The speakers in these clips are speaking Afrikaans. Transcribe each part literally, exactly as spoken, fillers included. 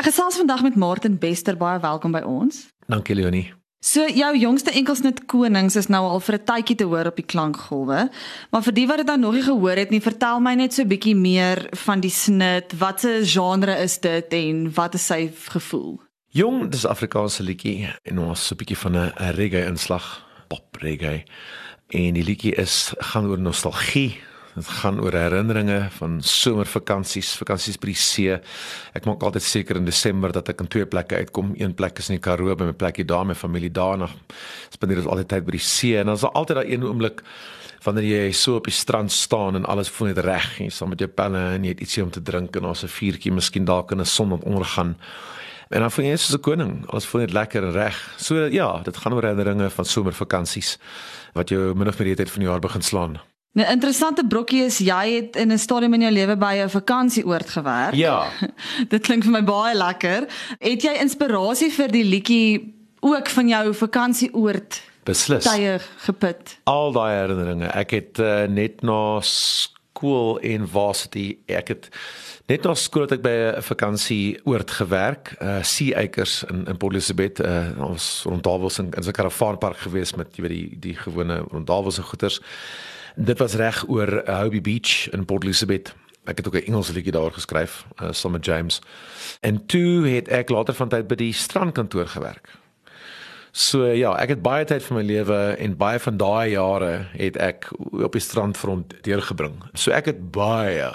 Ek gesels vandag met Martin Bester, baie welkom by ons. Dankie Leonie. So, jou jongste enkelsnit Konings is nou al vir 'n tydjie te hoor op die klankgolwe, maar vir die wat dit nou nog nie gehoor het nie, vertel my net so 'n bietjie meer van die snit, wat 'n genre is dit en wat is sy gevoel? Jong, dis 'n Afrikaanse liedjie en ons so 'n bietjie van 'n reggae inslag, pop reggae. En die liedjie is gaan oor nostalgie. Dit gaan oor herinneringe van somervakansies, vakansies by die see. Ek maak altyd seker in Desember dat ek in twee plekke uitkom. Een plek is in die Karoo by my plekkie daar, my familie daar, en spandeer ons altyd tyd by die see. En dan is daar altyd daai een oomblik wanneer jy so op die strand staan en alles voel net reg, jy saam met jou penne en jy het ietsie om te drink en daar's 'n vuurtjie, miskien dalk in 'n son wat ondergaan. En dan voel jy soos 'n koning, alles voel net lekker en reg. So ja, dit gaan oor herinneringe van somervakansies wat jou min of meer die tyd van die jaar begin slaan. 'n Interessante brokkie is, jy het in 'n stadium in jou lewe by 'n vakansieoord gewerk. Ja. Dit klink vir my baie lekker. Het jy inspirasie vir die liedjie ook van jou vakansieoord Beslis. tye geput? Al daai herinneringe. Ek het uh, net na skool en varsity, ek het net na skool het ek by 'n vakansieoord gewerk, uh, Sea Acres in in Port Elizabeth. Uh, ons rondawels in, in so 'n karavaanpark gewees met jy weet die die gewone rondawels en goeters. Dit was reg oor uh, Hobie Beach in Port Elizabeth. Ek het ook 'n Engelse liedjie daar geskryf, uh, saam met James. En toe het ek later van tyd by die strandkantoor gewerk. So ja, ek het baie tyd van my lewe en baie van daai jare het ek op die strandfront deurgebring. So ek het baie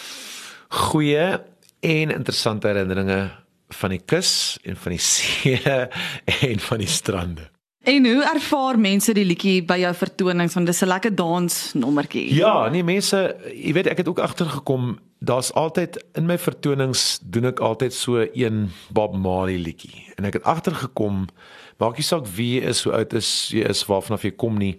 goeie en interessante herinneringe van die kus en van die see en van die strande. En hoe ervaar mense die liedjie by jou vertonings, want dis 'n lekker dansnommertjie? Ja, nee mense, jy weet ek het ook agtergekom, daar's altyd in my vertonings doen ek altyd so een Bob Marley liedjie. En ek het agtergekom, maak nie saak wie jy is, hoe oud is jy is, waarvan af jy kom nie.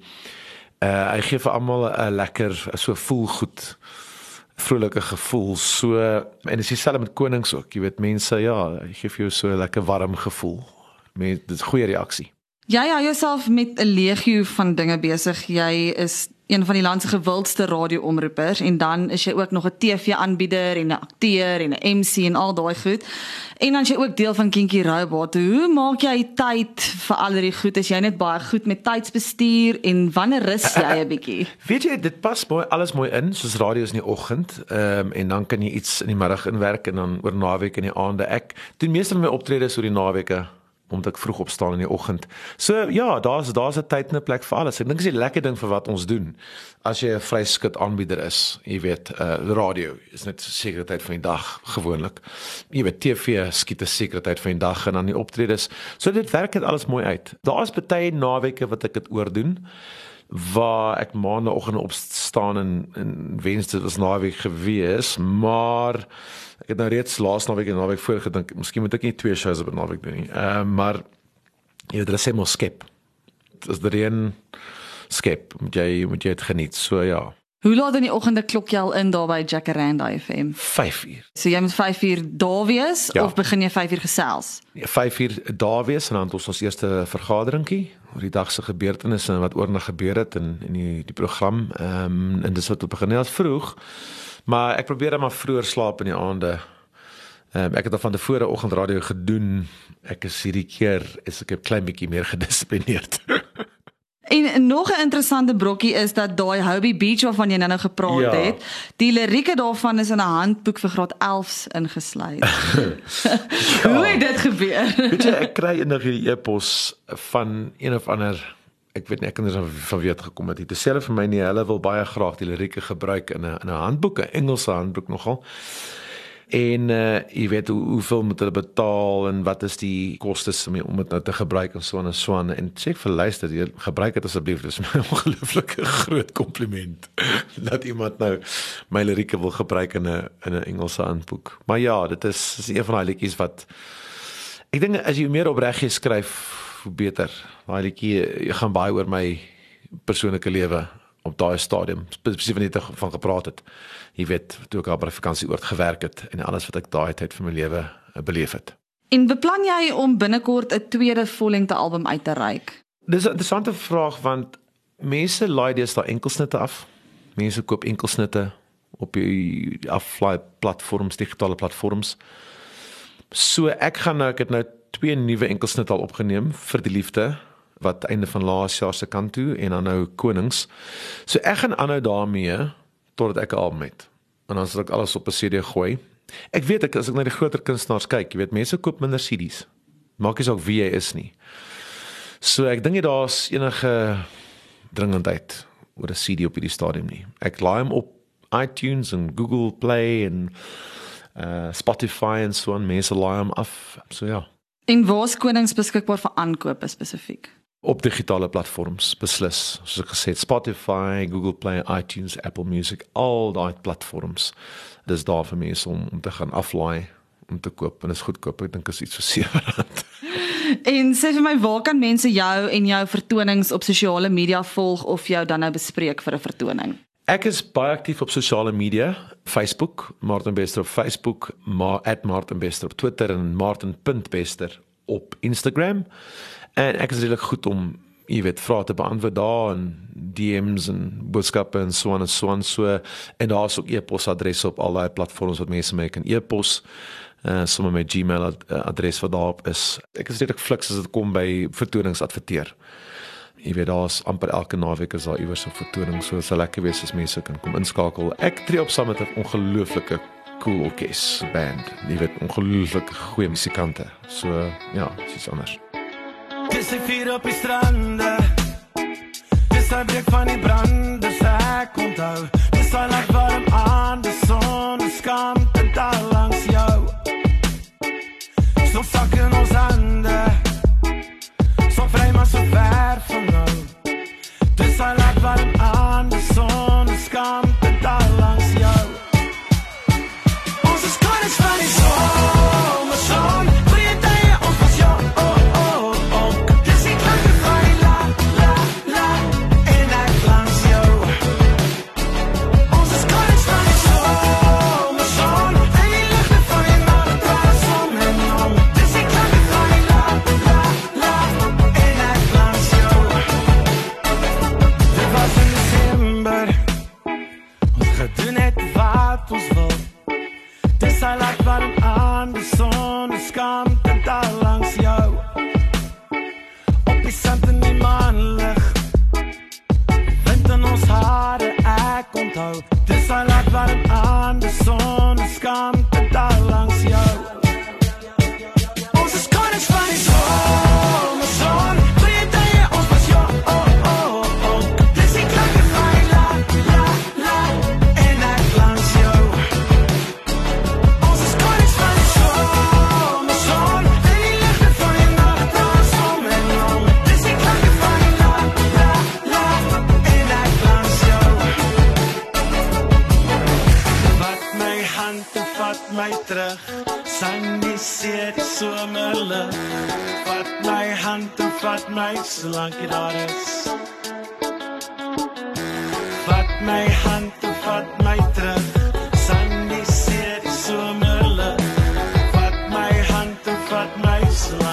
Uh hy gee vir almal 'n lekker so voel goed, vrolike gevoel. So en dis dieselfde met Konings ook. Jy weet mense, ja, hy gee vir jou so 'n lekker warm gevoel. Mense, dit is goeie reaksie. Jy hou jouself met 'n legio van dinge besig. Jy is een van die land se gewildste radio-omroepers en dan is jy ook nog 'n T V-aanbieder en 'n akteur en 'n M C en al daai goed. En dan is jy ook deel van Kinky Robot. Hoe maak jy tyd vir al hierdie goed? Is jy net baie goed met tydsbestuur en wanneer rus jy 'n bietjie? Weet jy, dit pas mooi alles mooi in, soos radio is in die oggend, ehm um, en dan kan jy iets in die middag inwerk en dan oor naweek in die aande. Ek doen meestal my optredes oor die naweke, omdat ek vroeg opstaan in die oggend. So ja, daar's daar's 'n tyd en 'n plek vir alles. Ek dink dis die lekker ding vir wat ons doen. As jy 'n vryskut aanbieder is, jy weet, uh, radio is net 'n sekere tyd van die dag gewoonlik. Jy weet, T V skiet 'n sekere tyd van die dag en dan die optredes. So dit werk dit alles mooi uit. Daar's baie naweke wat ek dit oordoen, waar ek maandagooggend opstaan en en wens dit was naweek gewees, maar ek het nou reeds laas naweek en naweek voor gedink, miskien moet ek nie twee shows op 'n naweek doen nie. Ehm uh, maar jy weet, dit is mos skep. Dis die een skep, moet jy moet jy dit geniet. So ja. Hoe laat in die oggende klok jy al in daar by Jacaranda F M? vyf uur. So jy moet vyf uur daar wees, Ja. of begin jy vyf uur gesels? Ja, vyf uur daar wees en dan het ons ons eerste vergaderingkie oor die dag se gebeurtenisse en wat oornag gebeur het in in die die program. Ehm um, en dis wat op begin as vroeg. Maar ek probeer dan maar vroeër slaap in die aande. Um, ek het al van tevore oggendradio gedoen. Ek is hierdie keer is ek 'n klein bietjie meer gedissiplineerd. En nog 'n interessante brokkie is dat daai Hobie Beach waarvan jy nou gepraat Ja. het, die lirieke daarvan is in 'n handboek vir graad elfs ingesluit. Hoe het dit gebeur? Weet jy, ek kry eendag hierdie e-pos van een of ander, ek weet nie, ek kan er van weet gekom het. Dit sê vir my nie, hulle wil baie graag die lirieke gebruik in 'n in 'n handboek, 'n Engelse handboek nogal. En uh, jy weet hoe, hoeveel moet hulle betaal en wat is die kostes om om dit nou te gebruik en so en so aan. En sê ek vir luister, jy gebruik dit asseblief. Dis 'n ongelooflike groot kompliment dat iemand nou my lirieke wil gebruik in 'n in 'n Engelse handboek. Maar ja, dit is, is een van daai liedjies wat ek dink as jy meer opreg jy skryf, hoe beter. Daai liedjie jy gaan baie oor my persoonlike lewe op daai stadium, spesifiek wanneer jy van gepraat het. Jy weet, toe ek al by die vakansieoord gewerk het en alles wat ek daai tyd van my lewe beleef het. En beplan jy om binnekort 'n tweede vollengte album uit te reik? Dis 'n interessante vraag want mense laai deesdae enkelsnitte af. Mense koop enkelsnitte op die aflaai platforms, digitale platforms. So ek gaan nou, ek het nou twee nuwe enkelsnit al opgeneem vir die liefde, wat einde van laas jaar se kant toe, en dan nou Konings. So ek gaan aanhou daarmee, totdat ek 'n album het. En dan sal ek alles op 'n C D gooi. Ek weet, ek, as ek na die groter kunstenaars kyk, jy weet, mense koop minder C Ds. Maak nie saak wie jy is nie. So ek dink nie daar's enige dringendheid oor 'n C D op hierdie stadium nie. Ek laai hom op iTunes en Google Play en uh, Spotify en so aan, mense laai hom af. So ja. En waar is Konings beskikbaar vir aankope spesifiek? Op digitale platforms, beslis. Soos ek gesê het, Spotify, Google Play, iTunes, Apple Music, al daai platforms. Dis daar vir mense om, om te gaan aflaai, om te koop, en is goedkoop, ek dink is iets vir sewe rand. En sê vir my, waar kan mense jou en jou vertonings op sosiale media volg of jou dan nou bespreek vir 'n vertoning? Ek is baie aktief op sosiale media, Facebook, Martin Bester op Facebook, ma at Martin Bester op Twitter en martin.bester op Instagram. En ek is redelijk goed om, jy weet, vrae te beantwoord daar en D M's en boodskappe en so aan en so aan so. En daar is ook e-posadresse op al die platforms wat mense my kan e-pos. Uh, sommige my Gmail ad, adres wat daarop is. Ek is redelijk fliks as dit kom by vertonings adverteer. Jy weet, daar is amper elke naweek is daar iewers 'n vertoning, so sal lekker wees as mense kan kom inskakel. Ek tree op saam met 'n ongelooflike cool orkes band. Jy weet, ongelooflike goeie musikante. So ja, dis iets anders. Dis ek vier op die strande. Dis hy breek van die brand, dis ek onthou. Dis hy lag warm aan, die son skam te daar langs jou. So sak in ons hande, so vry maar so ver van nou. Dis hy lag warm aan, die son skam te daar langs jou. Ons is koning van die zomerzon, breed hy ons was jou. Dis hy lag warm aan, die son skam te daar langs jou. Op die sand in die maanlig, wind in ons hare, ek onthou. Dis hy lag warm aan, die son skam te daar langs jou. Ons is konings van die zomerzon, breed hy ons was jou. Oh, oh, oh. Dis die klanke van die la, la, la, en ek langs jou. My terug, sang die see die somerlig. Vat my hand en vat my solank jy daar is. Vat my hand en vat my terug, sang die see die somerlig. Vat my hand en vat my solank